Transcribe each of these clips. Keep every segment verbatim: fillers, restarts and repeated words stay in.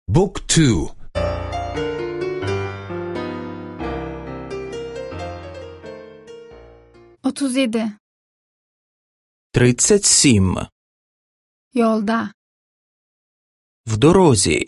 Book two. otuz yedi. Тридцять сім. Yolda. В дорозі.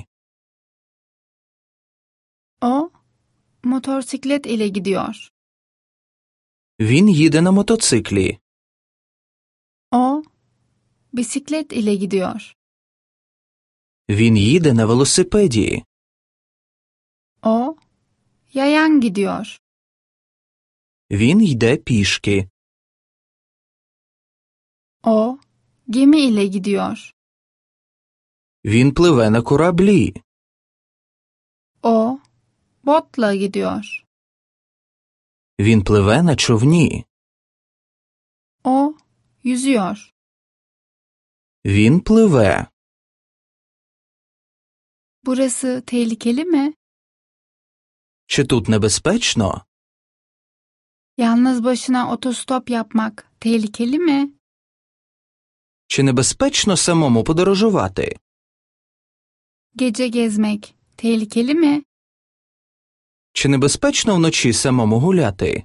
O motosiklet ile gidiyor. Він їде на мотоциклі. O bisiklet ile gidiyor. Він їде на велосипеді. O yayan gidiyor. Він йде пішки. O gemi ile gidiyor. Він пливе на кораблі. O botla gidiyor. Він пливе на човні. O yüzüyor. Він пливе. Burası tehlikeli mi? Чи тут небезпечно? Yalnız başına otostop yapmak tehlikeli mi? Чи небезпечно самому подорожувати? Gece gezmek tehlikeli mi? Чи небезпечно вночі самому гуляти?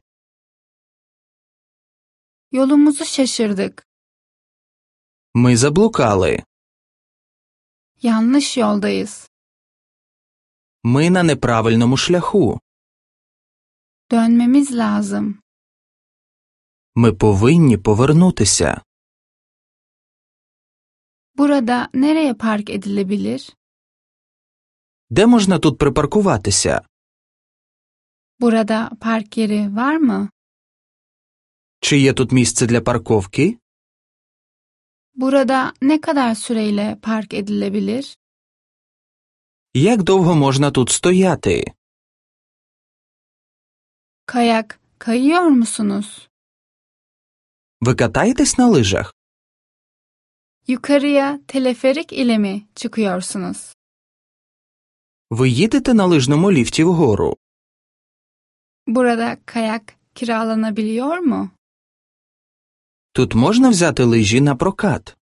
Yolumuzu şaşırdık. Ми заблукали. Yanlış yoldayız. Ми на неправильному шляху. Dönmemiz lazım. Ми повинні повернутися. Burada nereye park edilebilir? Де можна тут припаркуватися? Burada park yeri var mı? Чи є тут місце для парковки? Burada ne kadar süreyle park edilebilir? Як довго можна тут стояти? Kayak kayıyor musunuz? Ви катаєтесь на лижах? Yukarıya teleferik ile mi çıkıyorsunuz? Ви їдете на лижному ліфті вгору? Burada kayak kiralanabiliyor mu? Тут можна взяти лижі на прокат?